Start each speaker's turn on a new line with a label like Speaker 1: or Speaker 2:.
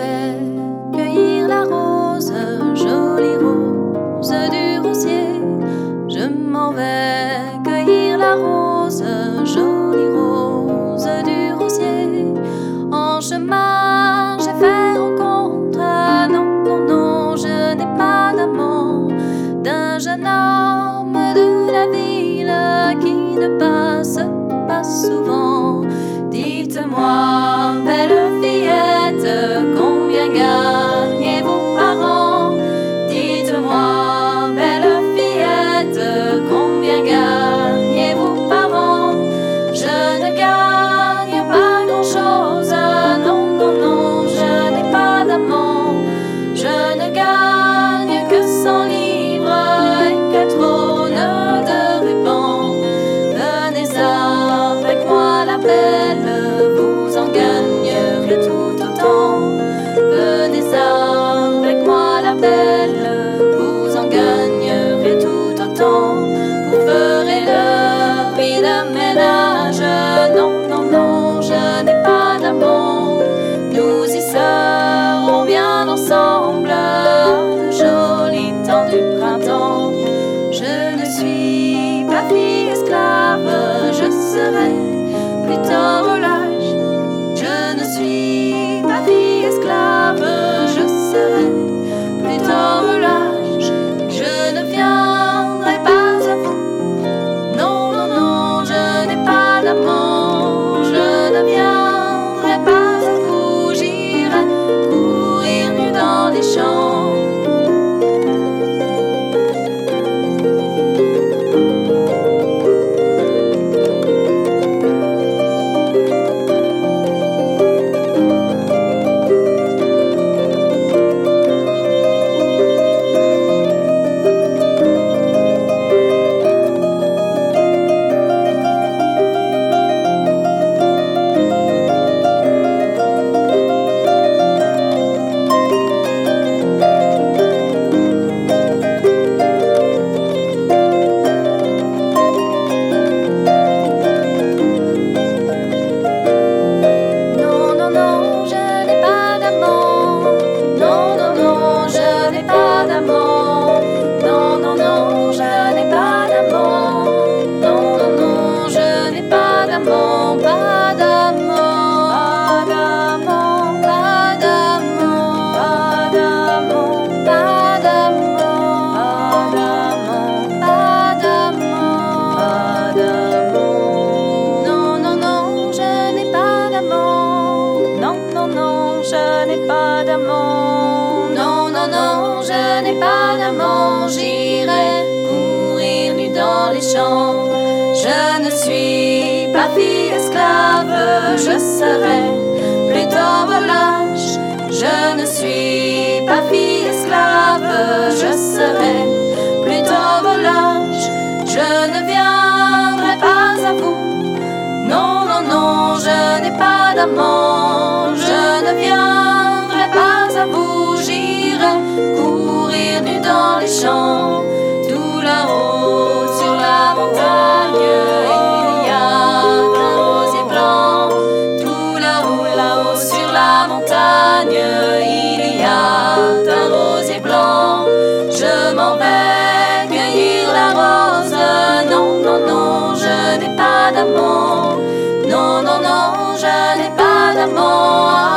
Speaker 1: vais cueillir la rose, jolie rose du rosier. Je m'en vais cueillir la rose, jolie rose du rosier. En chemin, j'ai fait rencontre, non, non, non, je n'ai pas d'amant, d'un jeune homme de la ville qui ne passe pas souvent. Dites-moi, belle fillette, combien gagnez-vous par an? Dites-moi, belle fillette, combien gagnez-vous par an? Je ne gagne pas grand-chose, non, non, non, je n'ai pas d'amant. Je ne gagne que 100 livres et 4 aunes de ruban. Venez avec moi la belle, vous en gagnerez tout autant. Venez avec moi la belle, vous en gagnerez tout autant. Vous ferez le prix de ménage, non, non, non, je n'ai pas d'amant. Nous y serons bien ensemble, le joli temps du printemps. Je ne suis pas fille esclave, je serai plutôt volage. Je ne suis pas fille esclave, je serai plutôt volage. Je ne viendrai pas à vous, non, non, non, je n'ai pas d'amant. Je ne viendrai pas à vous, j'irai courir nu dans les champs. Non, non, non, je n'ai pas d'amant, j'irai courir nu dans les champs. Je ne suis pas fille esclave, je serai plutôt volage. Je ne suis pas fille esclave, je serai plutôt volage. Je ne viendrai pas à vous, non, non, non, je n'ai pas d'amant. Je ne viendrai pas à vous, j'irai courir nu dans les champs. Tout là-haut sur la montagne, il y a un rosier blanc. Tout là-haut, là-haut sur la montagne, il y a un rosier blanc. Je m'en vais cueillir la rose, non, non, non, je n'ai pas d'amant. Non, non, non, je n'ai pas d'amant.